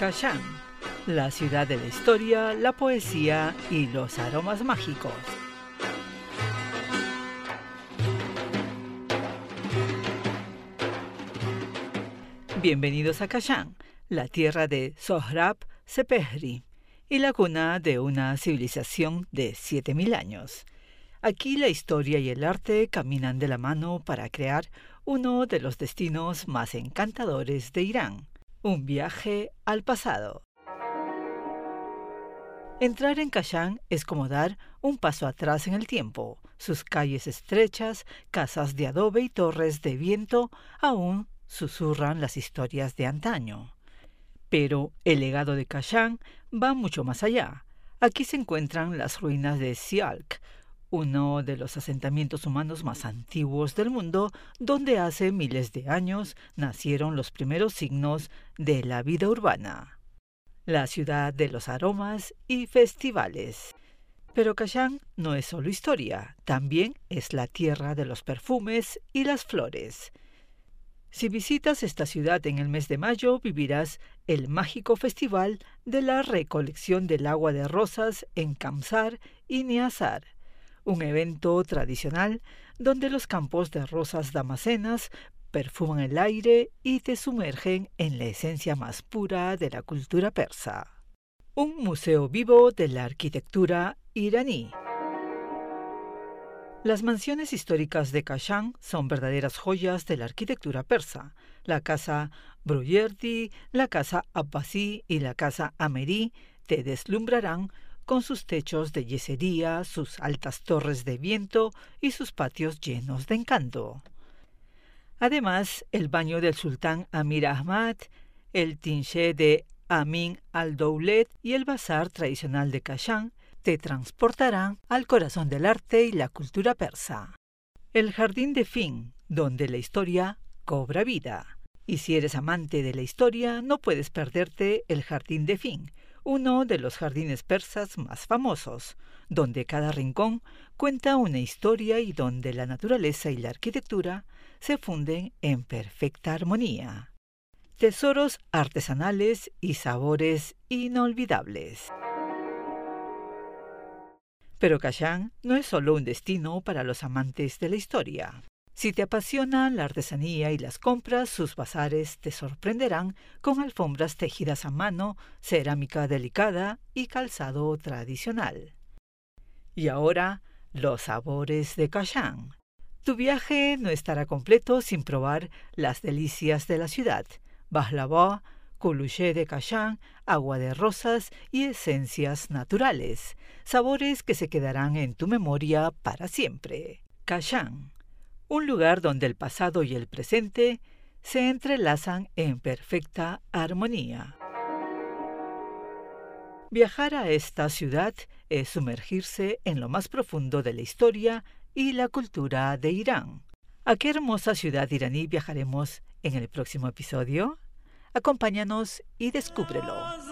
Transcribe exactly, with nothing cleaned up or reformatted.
Kashan, la ciudad de la historia, la poesía y los aromas mágicos. Bienvenidos a Kashan, la tierra de Sohrab Sepehri y la cuna de una civilización de siete mil años. Aquí la historia y el arte caminan de la mano para crear uno de los destinos más encantadores de Irán, un viaje al pasado. Entrar en Kashan es como dar un paso atrás en el tiempo. Sus calles estrechas, casas de adobe y torres de viento aún susurran las historias de antaño. Pero el legado de Kashan va mucho más allá. Aquí se encuentran las ruinas de Sialk, uno de los asentamientos humanos más antiguos del mundo, donde hace miles de años nacieron los primeros signos de la vida urbana. La ciudad de los aromas y festivales. Pero Kashan no es solo historia, también es la tierra de los perfumes y las flores. Si visitas esta ciudad en el mes de mayo, vivirás el mágico festival de la recolección del agua de rosas en Kamsar y Niasar, un evento tradicional donde los campos de rosas damascenas perfuman el aire y te sumergen en la esencia más pura de la cultura persa. Un museo vivo de la arquitectura iraní. Las mansiones históricas de Kashan son verdaderas joyas de la arquitectura persa. La casa Bruyerdi, la casa Abbasi y la casa Ameri te deslumbrarán con sus techos de yesería, sus altas torres de viento y sus patios llenos de encanto. Además, el baño del sultán Amir Ahmad, el tinché de Amin al-Dowlet y el bazar tradicional de Kashan te transportarán al corazón del arte y la cultura persa. El jardín de Fin, donde la historia cobra vida. Y si eres amante de la historia, no puedes perderte el jardín de Fin, uno de los jardines persas más famosos, donde cada rincón cuenta una historia y donde la naturaleza y la arquitectura se funden en perfecta armonía. Tesoros artesanales y sabores inolvidables. Pero Kashan no es solo un destino para los amantes de la historia. Si te apasiona la artesanía y las compras, sus bazares te sorprenderán con alfombras tejidas a mano, cerámica delicada y calzado tradicional. Y ahora, los sabores de Kashan. Tu viaje no estará completo sin probar las delicias de la ciudad: baklava, kuluché de Kashan, agua de rosas y esencias naturales, sabores que se quedarán en tu memoria para siempre. Kashan, un lugar donde el pasado y el presente se entrelazan en perfecta armonía. Viajar a esta ciudad es sumergirse en lo más profundo de la historia y la cultura de Irán. ¿A qué hermosa ciudad iraní viajaremos en el próximo episodio? Acompáñanos y descúbrelo.